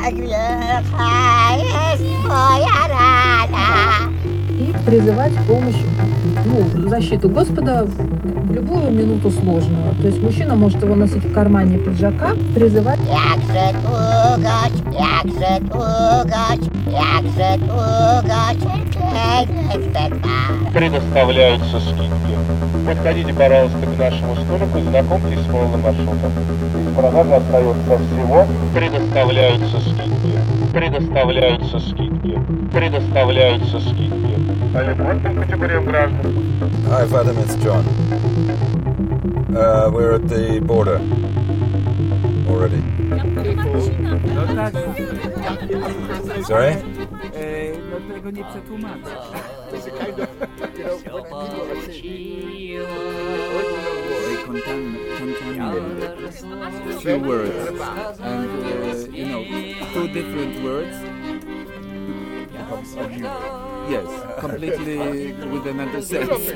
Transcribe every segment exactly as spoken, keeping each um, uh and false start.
И призывать помощь, ну, защиту Господа в любую минуту сложную. То есть мужчина может его носить в кармане пиджака, призывать. Предоставляются скидки. Подходите, пожалуйста, к нашему столику и знакомьтесь с полным маршрутом. Продажа остается всего. Предоставляются скидки. Предоставляются скидки. Предоставляются скидки. А любым категориям граждан. Hi, Fatima, it's John. Uh, we're at the border already. Sorry? No tego nie przetłumaczę. Few words and uh, you know two different words. Yes, completely with another sense.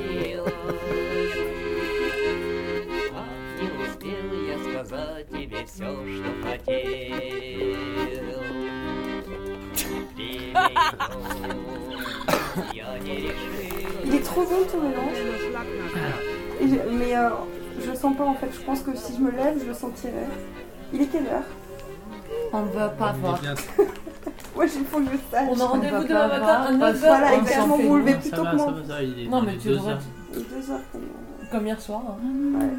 Il est trop bon ton mélange. Et je- mais euh, je le sens pas en fait. Je pense que si je me lève, je le sentirai. Il est quelle heure? On ne veut pas voir. Moi, il faut que je sache. On a rendez-vous va demain pas matin à voir. neuf heures. Voilà, on exactement. s'en fait Vous vous levez moins. plus Ça tôt va, que ça moi. va, ça va, il est Non, dans mais les tu deux devrais- heures. Il est deux heures comme Comme hier soir. hein. Ouais.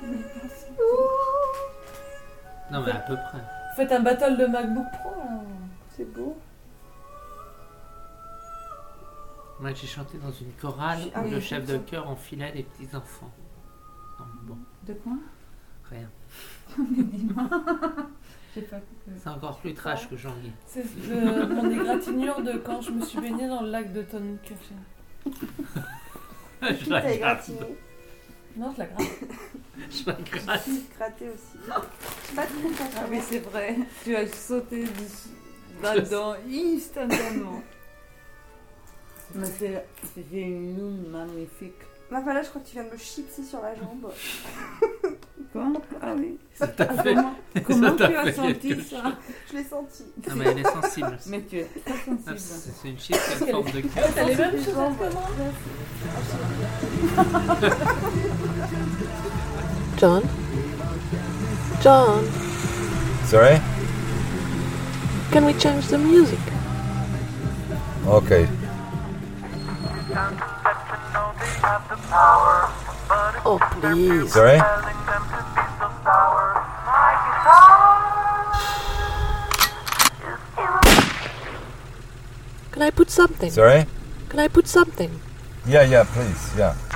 Non, mais à peu près. Faites un battle de MacBook Pro là. C'est beau. Moi, j'ai chanté dans une chorale Ah où oui, le j'ai chef fait de ça. chœur enfilait les petits enfants. Non, bon, De quoi? rien. J'ai pas compris. C'est encore plus trash que Jean-Guy. C'est le- mon égratignure de quand je me suis baignée dans le lac de Tonnenkirchen. Je Qui la t'a gratte. égratigné? Non, je la gratte. Je la gratte. Gratté aussi. Pas trop Ah content. oui, c'est vrai. Tu as sauté du- là-dedans instantanément. Mais c'est c'est une lune magnifique. Mafala, je crois que tu viens de me chipser sur la jambe. Quoi? Ah oui. Ça t'a Ah, fait. comment comment t'a tu as fait senti quelque ça? Je l'ai senti. Non, mais elle est sensible. Mais tu es très Ah, sensible. C'est c'est une chip qui a une forme de cœur. T'as les mêmes choses que moi. John? John, Sorry? can we change the music? Okay. Oh, please. Sorry? Can I put something? Sorry? Can I put something? Yeah, yeah, please, yeah.